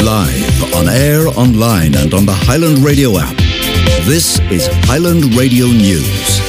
Live, on air, online and on the Highland Radio app. This is Highland Radio News.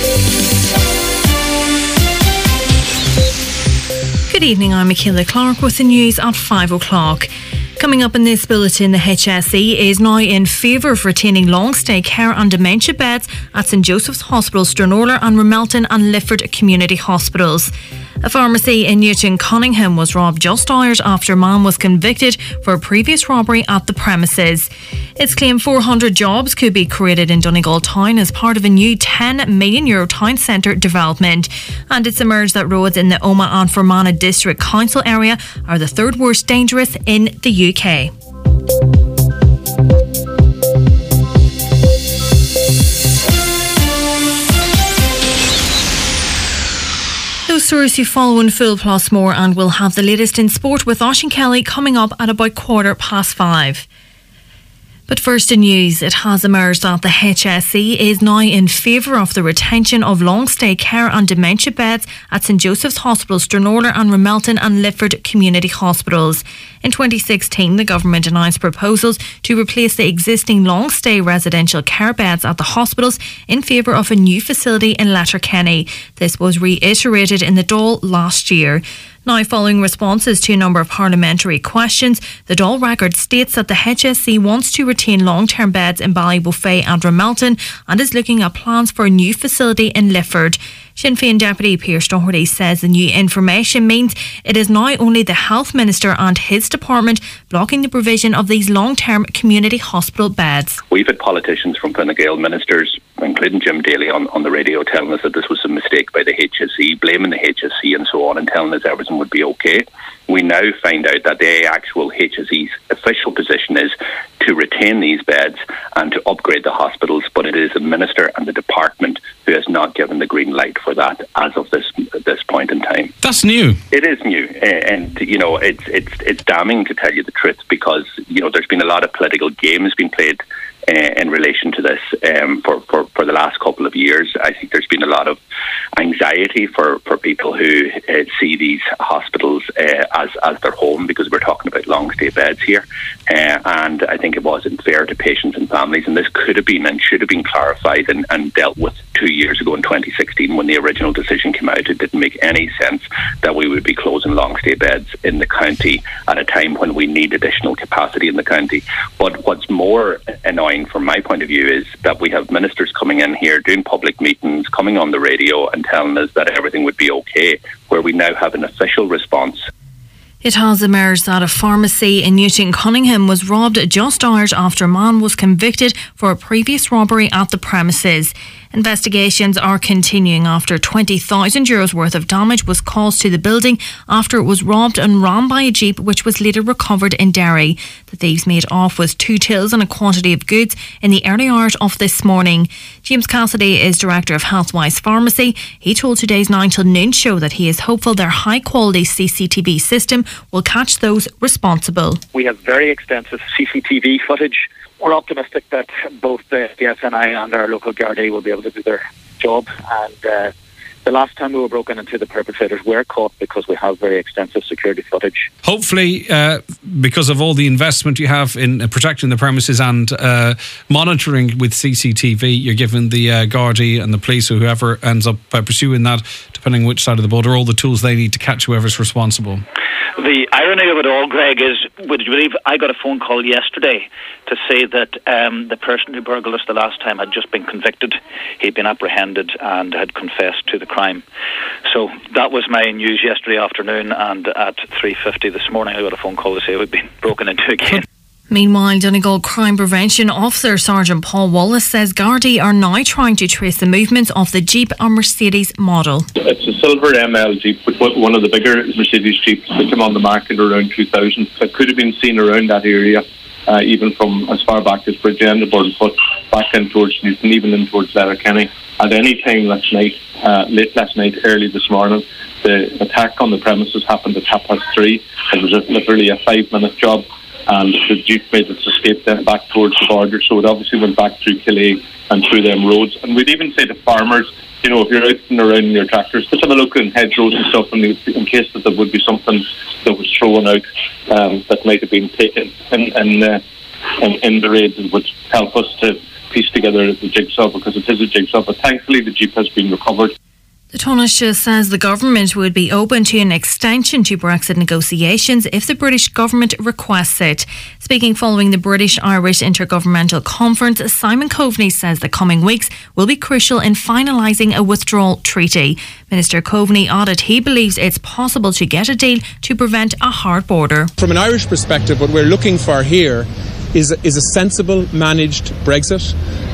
Good evening, I'm Michaela Clark with the news at 5 o'clock. Coming up in this bulletin, the HSE is now in favour of retaining long-stay care and dementia beds at St Joseph's Hospital, Stranorlar and Ramelton and Lifford Community Hospitals. A pharmacy in Newton Cunningham was robbed just hours after a man was convicted for a previous robbery at the premises. It's claimed 400 jobs could be created in Donegal town as part of a new €10 million town centre development. And it's emerged that roads in the Omagh and Fermanagh District Council area are the third worst dangerous in the UK. Those stories you follow in full plus more, and we'll have the latest in sport with Oisín Kelly coming up at about 5:15. But first in news, it has emerged that the HSE is now in favour of the retention of long-stay care and dementia beds at St Joseph's Hospital, Stranorlar and Ramelton and Lifford Community Hospitals. In 2016, the government announced proposals to replace the existing long-stay residential care beds at the hospitals in favour of a new facility in Letterkenny. This was reiterated in the Dáil last year. Now, following responses to a number of parliamentary questions, the Dáil record states that the HSE wants to retain long-term beds in Ballybofey and Ramelton and is looking at plans for a new facility in Lifford. Sinn Féin Deputy Pearse Doherty says the new information means it is now only the Health Minister and his department blocking the provision of these long-term community hospital beds. We've had politicians from Fine Gael ministers, including Jim Daly, on the radio telling us that this was a mistake by the HSE, blaming the HSE and so on, and telling us everything would be okay. We now find out that the actual HSE's official position is to retain these beds and to upgrade the hospitals, but it is the Minister and the Department who has not given the green light for that as of this point in time. That's new. It is new, and you know it's damning, to tell you the truth, because you know there's been a lot of political games being played in relation to this for the last couple of years. I think there's been a lot of anxiety for people who see these hospitals as their home, because we're talking about long stay beds here, and I think it wasn't fair to patients and families, and this could have been and should have been clarified and dealt with 2 years ago in 2016 when the original decision came out. It didn't make any sense that we would be closing long stay beds in the county at a time when we need additional capacity in the county. But what's more annoying from my point of view is that we have ministers coming in here doing public meetings, coming on the radio and telling us that everything would be okay, where we now have an official response. It has emerged that a pharmacy in Newton Cunningham was robbed just hours after a man was convicted for a previous robbery at the premises. Investigations are continuing after €20,000 worth of damage was caused to the building after it was robbed and rammed by a jeep, which was later recovered in Derry. The thieves made off with 2 tills and a quantity of goods in the early hours of this morning. James Cassidy is Director of Healthwise Pharmacy. He told today's 9 till noon show that he is hopeful their high-quality CCTV system will catch those responsible. We have very extensive CCTV footage. We're optimistic that both the SNI and our local Gardaí will be able to do their job. And the last time we were broken into, the perpetrators were caught because we have very extensive security footage. Hopefully, because of all the investment you have in protecting the premises and monitoring with CCTV, you're giving the Gardaí and the police or whoever ends up pursuing that, depending which side of the border, all the tools they need to catch whoever's responsible. The irony of it all, Greg, is, would you believe I got a phone call yesterday to say that the person who burgled us the last time had just been convicted. He'd been apprehended and had confessed to the crime. So that was my news yesterday afternoon, and at 3:50 this morning I got a phone call to say we'd been broken into again. Meanwhile, Donegal Crime Prevention Officer Sergeant Paul Wallace says Gardaí are now trying to trace the movements of the Jeep and Mercedes model. It's a silver ML Jeep, one of the bigger Mercedes Jeeps that came on the market around 2000. It could have been seen around that area, even from as far back as Bridgend, but back in towards Newton, even in towards Letterkenny. At any time last night, late last night, early this morning, the attack on the premises happened at 3:30. It was literally a 5-minute job. And the Jeep made its escape then back towards the border, so it obviously went back through Killeigh and through them roads. And we'd even say to farmers, you know, if you're out and around in your tractors, just have a look in hedgerows and stuff in case that there would be something that was thrown out that might have been taken in the raid that would help us to piece together the jigsaw, because it is a jigsaw. But thankfully the Jeep has been recovered. The Taoiseach says the government would be open to an extension to Brexit negotiations if the British government requests it. Speaking following the British-Irish Intergovernmental Conference, Simon Coveney says the coming weeks will be crucial in finalising a withdrawal treaty. Minister Coveney added he believes it's possible to get a deal to prevent a hard border. From an Irish perspective, what we're looking for here is a sensible, managed Brexit,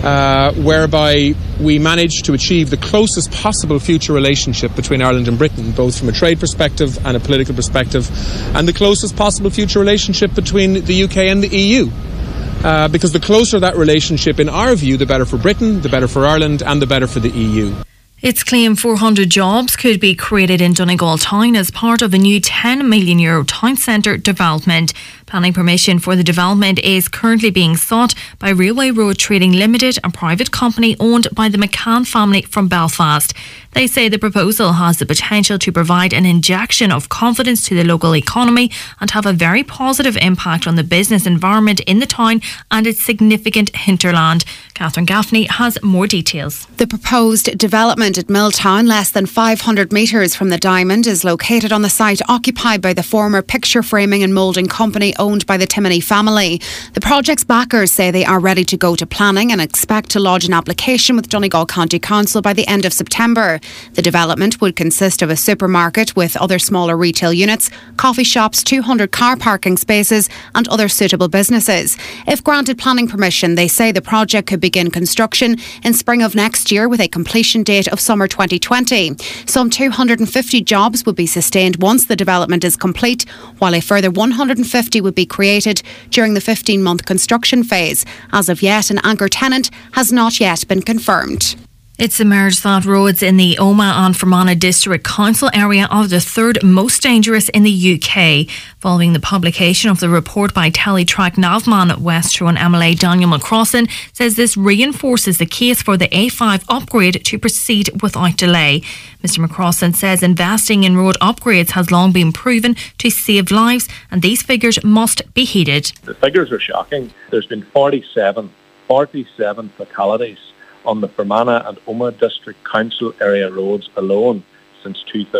whereby we manage to achieve the closest possible future relationship between Ireland and Britain, both from a trade perspective and a political perspective, and the closest possible future relationship between the UK and the EU. Because the closer that relationship, in our view, the better for Britain, the better for Ireland, and the better for the EU. It's claimed 400 jobs could be created in Donegal town as part of a new €10 million town centre development. Planning permission for the development is currently being sought by Railway Road Trading Limited, a private company owned by the McCann family from Belfast. They say the proposal has the potential to provide an injection of confidence to the local economy and have a very positive impact on the business environment in the town and its significant hinterland. Catherine Gaffney has more details. The proposed development at Milltown, less than 500 metres from the Diamond, is located on the site occupied by the former picture framing and moulding company owned by the Timoney family. The project's backers say they are ready to go to planning and expect to lodge an application with Donegal County Council by the end of September. The development would consist of a supermarket with other smaller retail units, coffee shops, 200 car parking spaces and other suitable businesses. If granted planning permission, they say the project could begin construction in spring of next year with a completion date of summer 2020. Some 250 jobs would be sustained once the development is complete, while a further 150 would be created during the 15-month construction phase. As of yet, an anchor tenant has not yet been confirmed. It's emerged that roads in the Omagh and Fermanagh District Council area are the third most dangerous in the UK. Following the publication of the report by Teletrack Navman, West Tyrone MLA Daniel McCrossan says this reinforces the case for the A5 upgrade to proceed without delay. Mr McCrossan says investing in road upgrades has long been proven to save lives, and these figures must be heeded. The figures are shocking. There's been 47 fatalities on the Fermanagh and Omagh District Council area roads alone since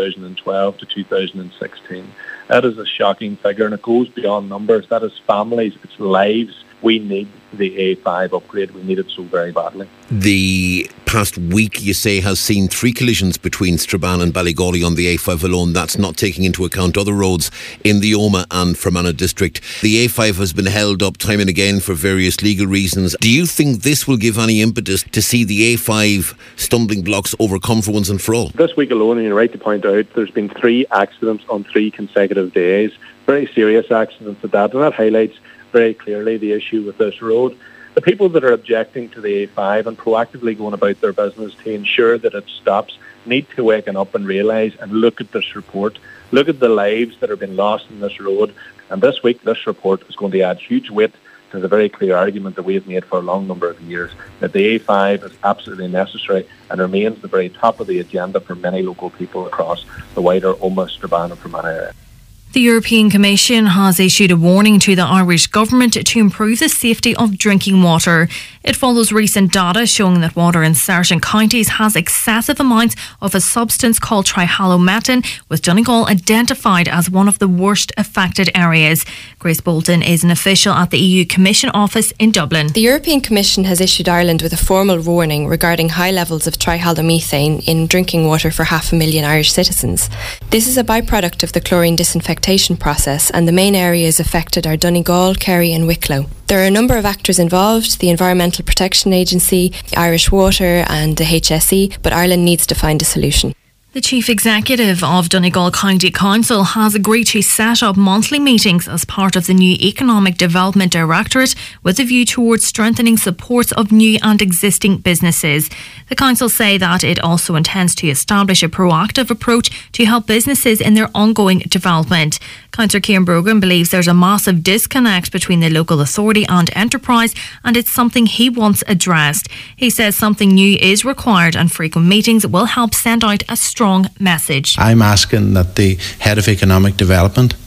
2012 to 2016. That is a shocking figure, and it goes beyond numbers. That is families, it's lives. We need the A5 upgrade. We need it so very badly. The past week, you say, has seen 3 collisions between Strabane and Ballygawley on the A5 alone. That's not taking into account other roads in the Omagh and Fermanagh district. The A5 has been held up time and again for various legal reasons. Do you think this will give any impetus to see the A5 stumbling blocks overcome for once and for all? This week alone, and you're right to point out, there's been 3 accidents on 3 consecutive days. Very serious accidents at that, and that highlights very clearly the issue with this road. The people that are objecting to the A5 and proactively going about their business to ensure that it stops need to waken up and realise and look at this report, look at the lives that have been lost in this road. And this week, this report is going to add huge weight to the very clear argument that we have made for a long number of years, that the A5 is absolutely necessary and remains the very top of the agenda for many local people across the wider Omagh, Strabane and Fermanagh area. The European Commission has issued a warning to the Irish government to improve the safety of drinking water. It follows recent data showing that water in certain counties has excessive amounts of a substance called trihalomethan, with Donegal identified as one of the worst affected areas. Grace Bolton is an official at the EU Commission office in Dublin. The European Commission has issued Ireland with a formal warning regarding high levels of trihalomethane in drinking water for 500,000 Irish citizens. This is a byproduct of the chlorine disinfectation process, and the main areas affected are Donegal, Kerry and Wicklow. There are a number of actors involved: the Environmental Protection Agency, Irish Water and the HSE, but Ireland needs to find a solution. The Chief Executive of Donegal County Council has agreed to set up monthly meetings as part of the new Economic Development Directorate with a view towards strengthening supports of new and existing businesses. The council say that it also intends to establish a proactive approach to help businesses in their ongoing development. Councillor Ciaran Brogan believes there's a massive disconnect between the local authority and enterprise, and it's something he wants addressed. He says something new is required and frequent meetings will help send out a strong message. I'm asking that the Head of Economic Development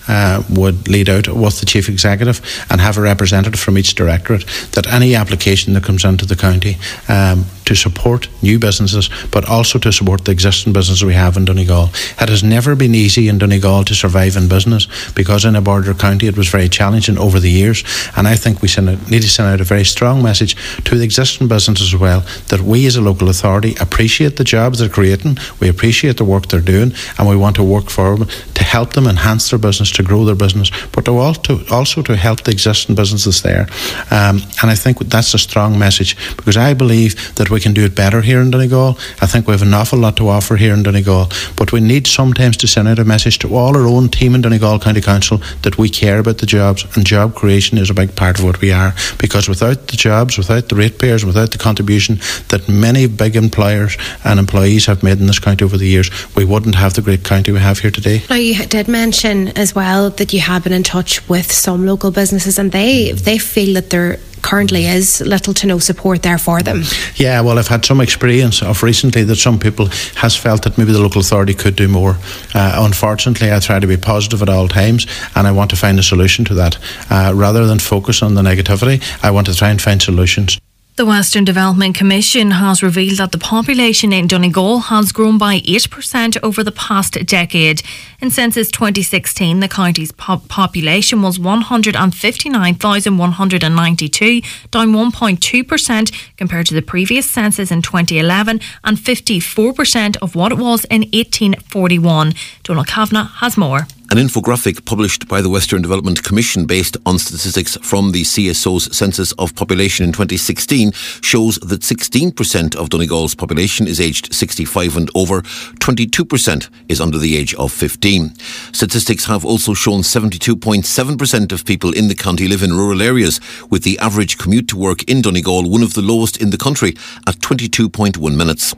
would lead out with the Chief Executive and have a representative from each directorate, that any application that comes into the county to support new businesses, but also to support the existing businesses we have in Donegal. It has never been easy in Donegal to survive in business, because in a border county it was very challenging over the years, and I think we need to send out a very strong message to the existing businesses as well, that we as a local authority appreciate the jobs they're creating, we appreciate the work they're doing, and we want to work forward to help them enhance their business, to grow their business, but to also to help the existing businesses there. And I think that's a strong message, because I believe that we can do it better here in Donegal. I think we have an awful lot to offer here in Donegal, but we need sometimes to send out a message to all our own team in Donegal County Council that we care about the jobs, and job creation is a big part of what we are, because without the jobs, without the ratepayers, without the contribution that many big employers and employees have made in this county over the years, we wouldn't have the great county we have here today. Now, you did mention as well that you have been in touch with some local businesses, and they feel that there currently is little to no support there for them. Yeah, well, I've had some experience of recently that some people has felt that maybe the local authority could do more. Unfortunately, I try to be positive at all times, and I want to find a solution to that. Rather than focus on the negativity, I want to try and find solutions. The Western Development Commission has revealed that the population in Donegal has grown by 8% over the past decade. In census 2016, the county's population was 159,192, down 1.2% compared to the previous census in 2011 and 54% of what it was in 1841. Donald Kavanagh has more. An infographic published by the Western Development Commission based on statistics from the CSO's Census of Population in 2016 shows that 16% of Donegal's population is aged 65 and over, 22% is under the age of 15. Statistics have also shown 72.7% of people in the county live in rural areas, with the average commute to work in Donegal one of the lowest in the country at 22.1 minutes.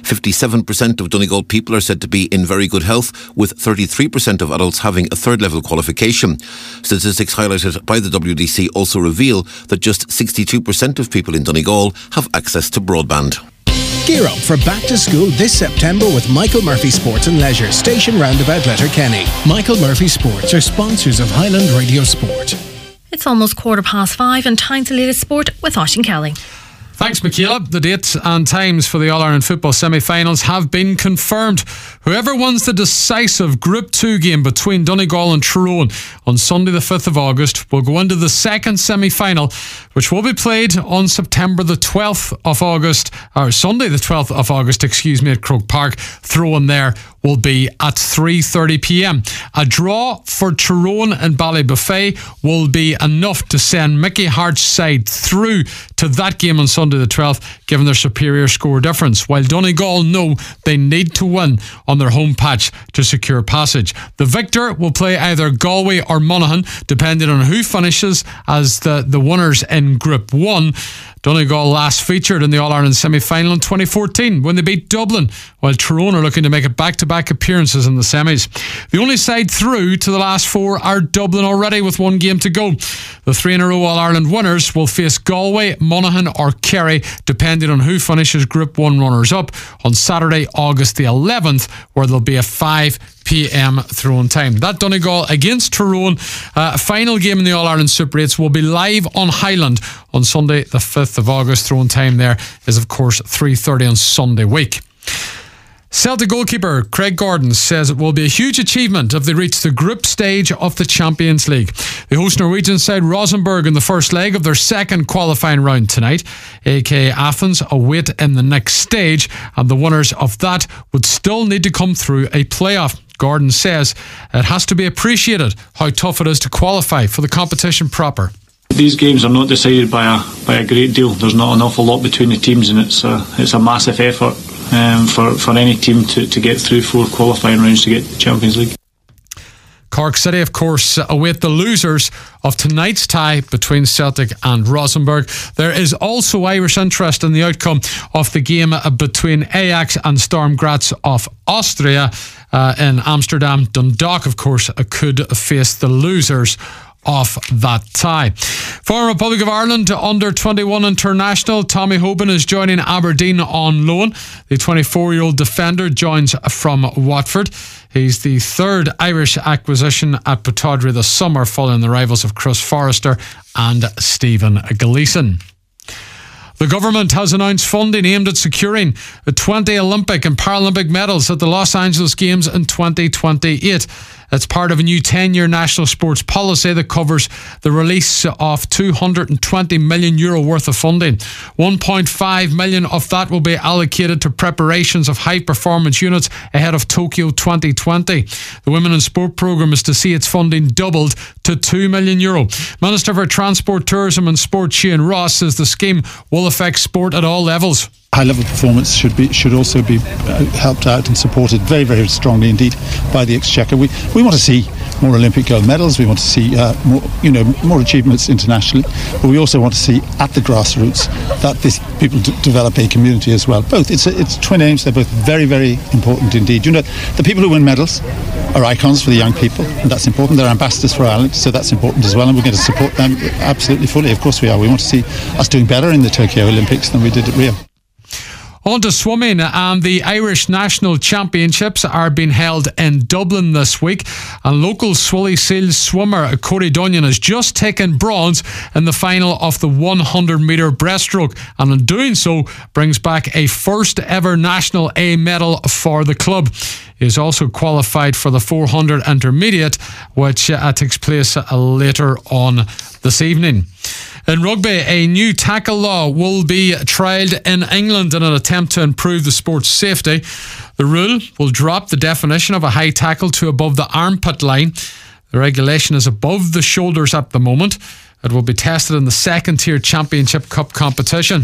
57% of Donegal people are said to be in very good health, with 33% of adults having a third-level qualification. Statistics highlighted by the WDC also reveal that just 62% of people in Donegal have access to broadband. Gear up for back to school this September with Michael Murphy Sports and Leisure, Station Roundabout Letterkenny. Michael Murphy Sports are sponsors of Highland Radio Sport. It's almost 5:15 and time to latest sport with Oisín Kelly. Thanks, Michaela. The dates and times for the All-Ireland football semi-finals have been confirmed. Whoever wins the decisive Group 2 game between Donegal and Tyrone on Sunday the 5th of August will go into the second semi-final, which will be played on September the 12th of August, or Sunday the 12th of August, at Croke Park. Throw-in there will be at 3:30pm. A draw for Tyrone and Ballybuffet will be enough to send Mickey Hart's side through to that game on Sunday the 12th, given their superior score difference, while Donegal know they need to win on their home patch to secure passage. The victor will play either Galway or Monaghan, depending on who finishes as the winners in Group 1. Donegal last featured in the All-Ireland semi-final in 2014 when they beat Dublin, while Tyrone are looking to make it back-to-back appearances in the semis. The only side through to the last four are Dublin already, with one game to go. The 3-in-a-row All-Ireland winners will face Galway, Monaghan or Kerry, depending on who finishes Group 1 runners-up on Saturday, August the 11th, where there'll be a 5pm throw-in time. That Donegal against Tyrone final game in the All-Ireland Super 8s will be live on Highland on Sunday the 5th of August. Throw-in time there is of course 3:30 on Sunday week. Celtic goalkeeper Craig Gordon says it will be a huge achievement if they reach the group stage of the Champions League. The host Norwegian side Rosenborg in the first leg of their second qualifying round tonight. AEK Athens await in the next stage, and the winners of that would still need to come through a playoff. Gordon says it has to be appreciated how tough it is to qualify for the competition proper. These games are not decided by a great deal. There's not an awful lot between the teams, and it's a massive effort for any team to get through 4 qualifying rounds to get to the Champions League. Cork City, of course, await the losers of tonight's tie between Celtic and Rosenborg. There is also Irish interest in the outcome of the game between Ajax and Storm Graz of Austria in Amsterdam. Dundalk, of course, could face the losers of that tie. Former Republic of Ireland under-21 international Tommy Hoban is joining Aberdeen on loan. The 24-year-old defender joins from Watford. He's the third Irish acquisition at Pittodrie this summer, following the arrivals of Chris Forrester and Stephen Gleeson. The government has announced funding aimed at securing 20 Olympic and Paralympic medals at the Los Angeles Games in 2028. It's part of a new 10-year national sports policy that covers the release of €220 million worth of funding. 1.5 million of that will be allocated to preparations of high-performance units ahead of Tokyo 2020. The Women in Sport programme is to see its funding doubled to €2 million. Minister for Transport, Tourism and Sport Shane Ross says the scheme will affect sport at all levels. High-level performance should also be helped out and supported very, very strongly indeed by the Exchequer. We want to see more Olympic gold medals. We want to see more achievements internationally, but we also want to see at the grassroots that people develop a community as well. Both it's twin aims. They're both very, very important indeed. You know, the people who win medals are icons for the young people, and that's important. They're ambassadors for Ireland, so that's important as well, and we're going to support them absolutely fully. Of course we are. We want to see us doing better in the Tokyo Olympics than we did at Rio. On to swimming, and the Irish National Championships are being held in Dublin this week, and local Swilly Seals swimmer Corey Dunyan has just taken bronze in the final of the 100 metre breaststroke, and in doing so brings back a first ever National A medal for the club. He is also qualified for the 400 intermediate, which takes place later on this evening. In rugby, a new tackle law will be trialled in England in an attempt to improve the sport's safety. The rule will drop the definition of a high tackle to above the armpit line. The regulation is above the shoulders at the moment. It will be tested in the second-tier Championship Cup competition.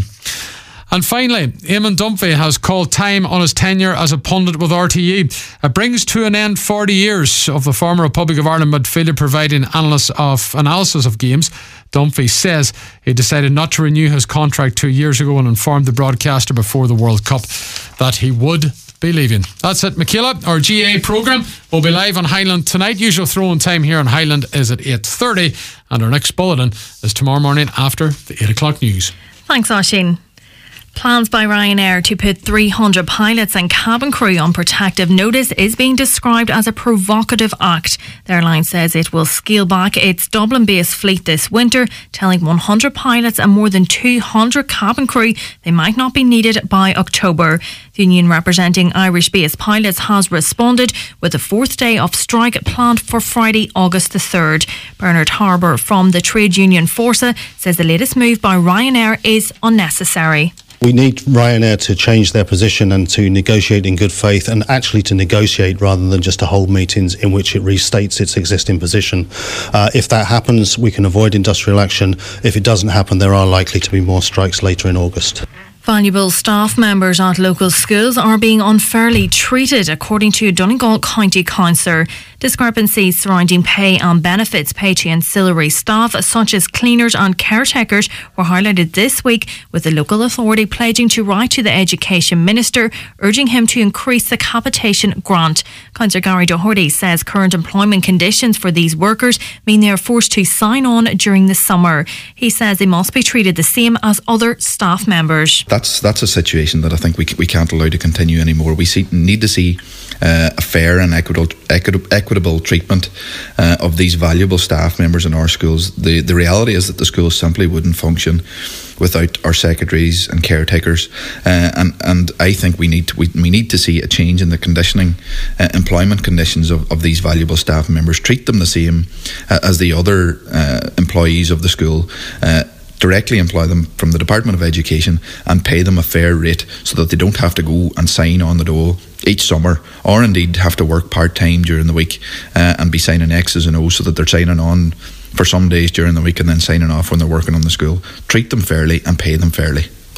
And finally, Eamon Dunphy has called time on his tenure as a pundit with RTE. It brings to an end 40 years of the former Republic of Ireland midfielder providing analysis of games. Dunphy says he decided not to renew his contract 2 years ago and informed the broadcaster before the World Cup that he would be leaving. That's it, Michaela. Our GA programme will be live on Highland tonight. Usual throw-in time here on Highland is at 8:30, and our next bulletin is tomorrow morning after the 8 o'clock news. Thanks, Oisín. Plans by Ryanair to put 300 pilots and cabin crew on protective notice is being described as a provocative act. The airline says it will scale back its Dublin-based fleet this winter, telling 100 pilots and more than 200 cabin crew they might not be needed by October. The union representing Irish-based pilots has responded with a fourth day of strike planned for Friday, August the 3rd. Bernard Harbour from the trade union Forsa says the latest move by Ryanair is unnecessary. We need Ryanair to change their position and to negotiate in good faith, and actually to negotiate rather than just to hold meetings in which it restates its existing position. If that happens, we can avoid industrial action. If it doesn't happen, there are likely to be more strikes later in August. Valuable staff members at local schools are being unfairly treated, according to a Donegal County councillor. Discrepancies surrounding pay and benefits paid to ancillary staff, such as cleaners and caretakers, were highlighted this week, with the local authority pledging to write to the Education Minister, urging him to increase the capitation grant. Councillor Gary Doherty says current employment conditions for these workers mean they are forced to sign on during the summer. He says they must be treated the same as other staff members. That's a situation that I think we can't allow to continue anymore. We need to see a fair and equitable treatment of these valuable staff members in our schools. The reality is that the schools simply wouldn't function without our secretaries and caretakers, and I think we need to see a change in the employment conditions of these valuable staff members. Treat them the same as the other employees of the school. Directly employ them from the Department of Education and pay them a fair rate so that they don't have to go and sign on the dole each summer, or indeed have to work part-time during the week and be signing X's and O's, so that they're signing on for some days during the week and then signing off when they're working on the school. Treat them fairly and pay them fairly.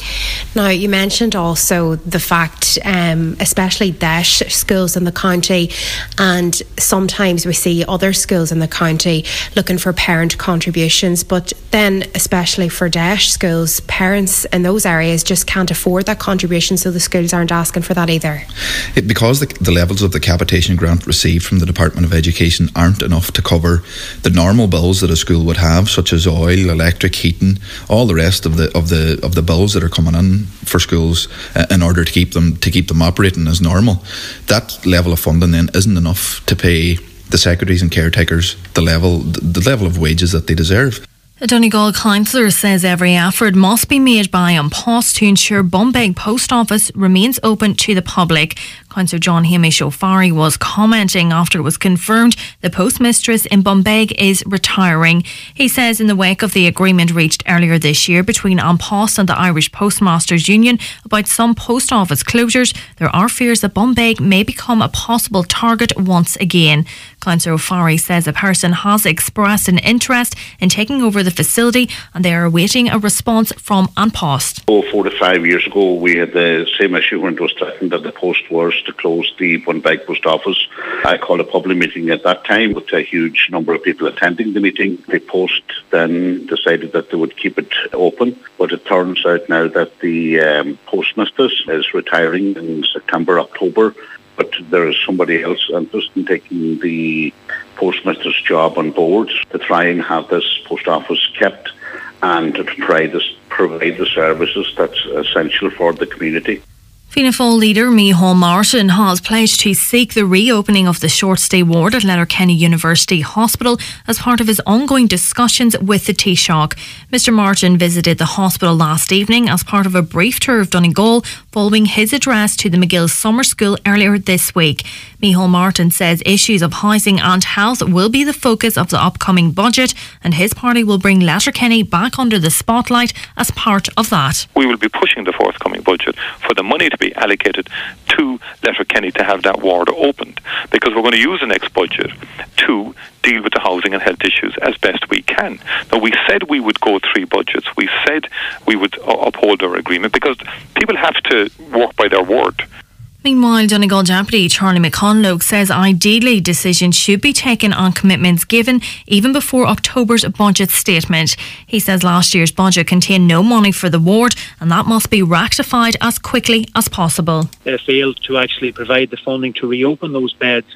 Now, you mentioned also the fact, especially DEIS schools in the county, and sometimes we see other schools in the county looking for parent contributions, but then especially for DEIS schools, parents in those areas just can't afford that contribution, so the schools aren't asking for that either. Because the levels of the capitation grant received from the Department of Education aren't enough to cover the normal bills that a school would have, such as oil, electric, heating, all the rest of the bills that are coming in for schools in order to keep them operating as normal. That level of funding then isn't enough to pay the secretaries and caretakers the level of wages that they deserve. A Donegal councillor says every effort must be made by An Post to ensure Bumbeg Post Office remains open to the public. Councillor John Hamish O'Farry was commenting after it was confirmed the postmistress in Bumbeg is retiring. He says in the wake of the agreement reached earlier this year between An Post and the Irish Postmasters Union about some post office closures, there are fears that Bumbeg may become a possible target once again. Councillor O'Farry says a person has expressed an interest in taking over the facility and they are awaiting a response from An Post. 4 to 5 years ago, we had the same issue when it was threatened that the Post was to close the Bumbeg Post Office. I called a public meeting at that time with a huge number of people attending the meeting. The Post then decided that they would keep it open, but it turns out now that the postmistress is retiring in September, October. But there is somebody else interested in taking the postmistress job on board to try and have this post office kept and to provide the services that's essential for the community. Fianna Fáil leader Micheál Martin has pledged to seek the reopening of the short stay ward at Letterkenny University Hospital as part of his ongoing discussions with the Taoiseach. Mr Martin visited the hospital last evening as part of a brief tour of Donegal following his address to the McGill Summer School earlier this week. Micheál Martin says issues of housing and health will be the focus of the upcoming budget and his party will bring Letterkenny back under the spotlight as part of that. We will be pushing the forthcoming budget for the money to be allocated to Letterkenny to have that ward opened, because we're going to use the next budget to deal with the housing and health issues as best we can. Now, we said we would go 3 budgets. We said we would uphold our agreement because people have to work by their word. Meanwhile, Donegal Deputy Charlie McConlogue says ideally decisions should be taken on commitments given even before October's budget statement. He says last year's budget contained no money for the ward and that must be rectified as quickly as possible. They failed to actually provide the funding to reopen those beds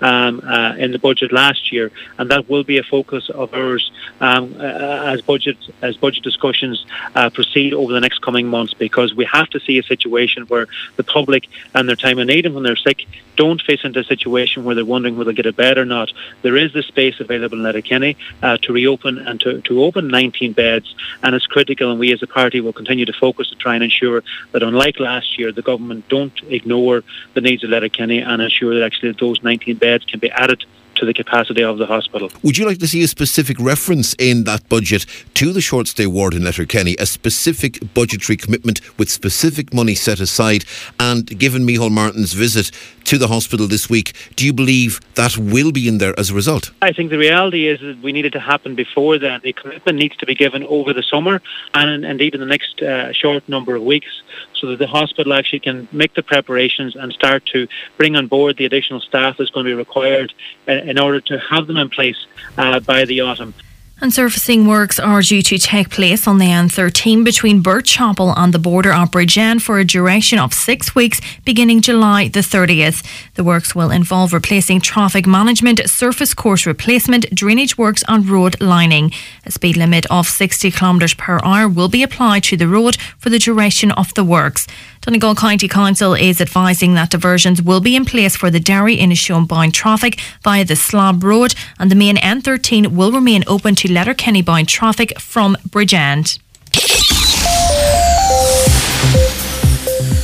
in the budget last year, and that will be a focus of ours as budget discussions proceed over the next coming months, because we have to see a situation where the public and their time of need and when they're sick don't face into a situation where they're wondering whether they'll get a bed or not. There is the space available in Letterkenny to reopen and to open 19 beds, and it's critical, and we as a party will continue to focus to try and ensure that unlike last year the government don't ignore the needs of Letterkenny and ensure that actually those 19 beds can be added to the capacity of the hospital. Would you like to see a specific reference in that budget to the short stay ward in Letterkenny, a specific budgetary commitment with specific money set aside? And given Micheál Martin's visit to the hospital this week, do you believe that will be in there as a result? I think the reality is that we need it to happen before then. The commitment needs to be given over the summer and indeed in the next short number of weeks, so that the hospital actually can make the preparations and start to bring on board the additional staff that's going to be required in order to have them in place by the autumn. And surfacing works are due to take place on the N13 between Burt Chapel and the border at Bridgend for a duration of 6 weeks beginning July the 30th. The works will involve replacing traffic management, surface course replacement, drainage works and road lining. A speed limit of 60 km per hour will be applied to the road for the duration of the works. Donegal County Council is advising that diversions will be in place for the Derry-Inishowen bound traffic via the Slab Road, and the main N13 will remain open to Letterkenny bound traffic from Bridgend.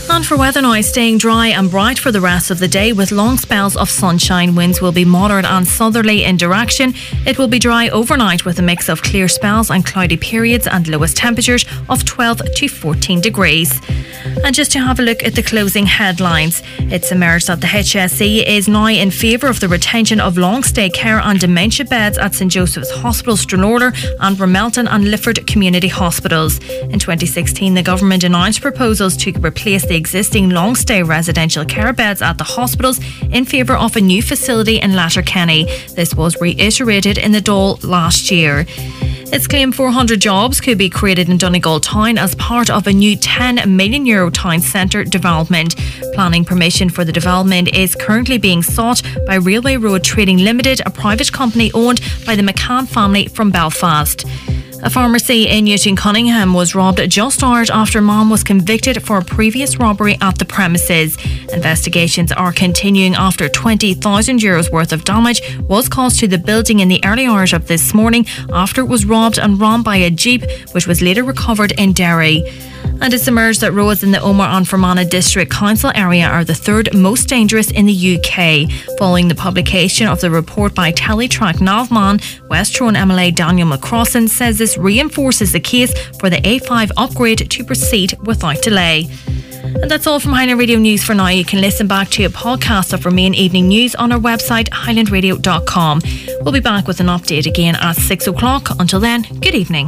And for weather now, staying dry and bright for the rest of the day with long spells of sunshine. Winds will be moderate and southerly in direction. It will be dry overnight with a mix of clear spells and cloudy periods and lowest temperatures of 12 to 14 degrees. And just to have a look at the closing headlines, it's emerged that the HSE is now in favour of the retention of long stay care and dementia beds at St Joseph's Hospital, Stranorlar and Ramelton and Lifford Community Hospitals. In 2016, the government announced proposals to replace the existing long stay residential care beds at the hospitals in favour of a new facility in Letterkenny. This was reiterated in the Dáil last year. It's claimed 400 jobs could be created in Donegal town as part of a new €10 million town centre development. Planning permission for the development is currently being sought by Railway Road Trading Limited, a private company owned by the McCann family from Belfast. A pharmacy in Newton Cunningham was robbed just hours after mom was convicted for a previous robbery at the premises. Investigations are continuing after €20,000 worth of damage was caused to the building in the early hours of this morning after it was robbed and rammed by a jeep, which was later recovered in Derry. And it's emerged that roads in the Omagh and Fermanagh District Council area are the third most dangerous in the UK. Following the publication of the report by Teletrack Navman, West Tyrone MLA Daniel McCrossan says this reinforces the case for the A5 upgrade to proceed without delay. And that's all from Highland Radio News for now. You can listen back to a podcast of our main evening news on our website, highlandradio.com. We'll be back with an update again at 6 o'clock. Until then, good evening.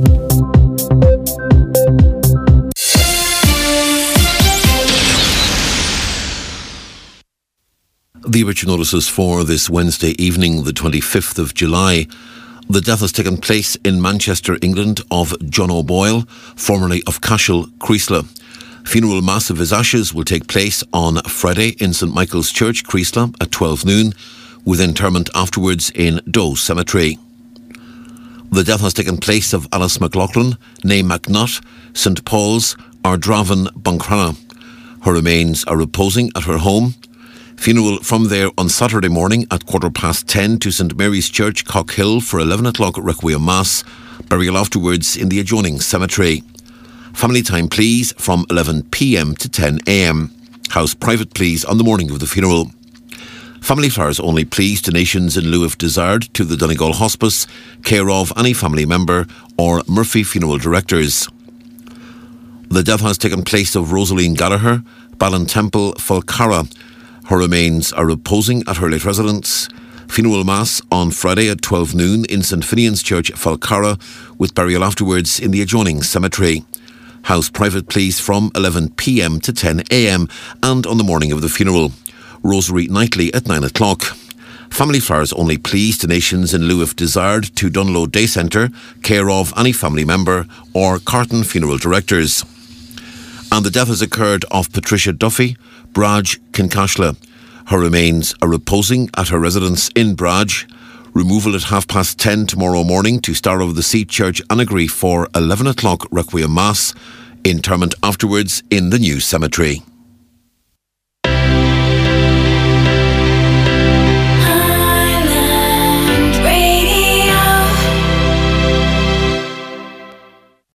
The obituary notices for this Wednesday evening, the 25th of July. The death has taken place in Manchester, England, of John O'Boyle, formerly of Cashel, Creeslough. Funeral mass of his ashes will take place on Friday in St Michael's Church, Creeslough, at 12 noon, with interment afterwards in Doe Cemetery. The death has taken place of Alice McLaughlin, née McNutt, St Paul's, Ardravan, Buncrana. Her remains are reposing at her home. Funeral from there on Saturday morning at 10:15 to St Mary's Church, Cockhill for 11 o'clock Requiem Mass. Burial afterwards in the adjoining cemetery. Family time please from 11 p.m. to 10 a.m. House private please on the morning of the funeral. Family flowers only please, donations in lieu if desired to the Donegal Hospice, care of any family member or Murphy Funeral Directors. The death has taken place of Rosaline Gallagher, Ballintemple, Falcarra. Her remains are reposing at her late residence. Funeral Mass on Friday at 12 noon in St Finian's Church, Falcarra, with burial afterwards in the adjoining cemetery. House private please from 11 p.m. to 10 a.m. and on the morning of the funeral. Rosary nightly at 9 o'clock. Family flowers only please, donations in lieu if desired to Dunlow Day Centre, care of any family member or Carton Funeral Directors. And the death has occurred of Patricia Duffy, Braj, Kincashla. Her remains are reposing at her residence in Braj. Removal at 10:30 tomorrow morning to Star of the Sea Church, Annagry for 11 o'clock Requiem Mass. Interment afterwards in the new cemetery.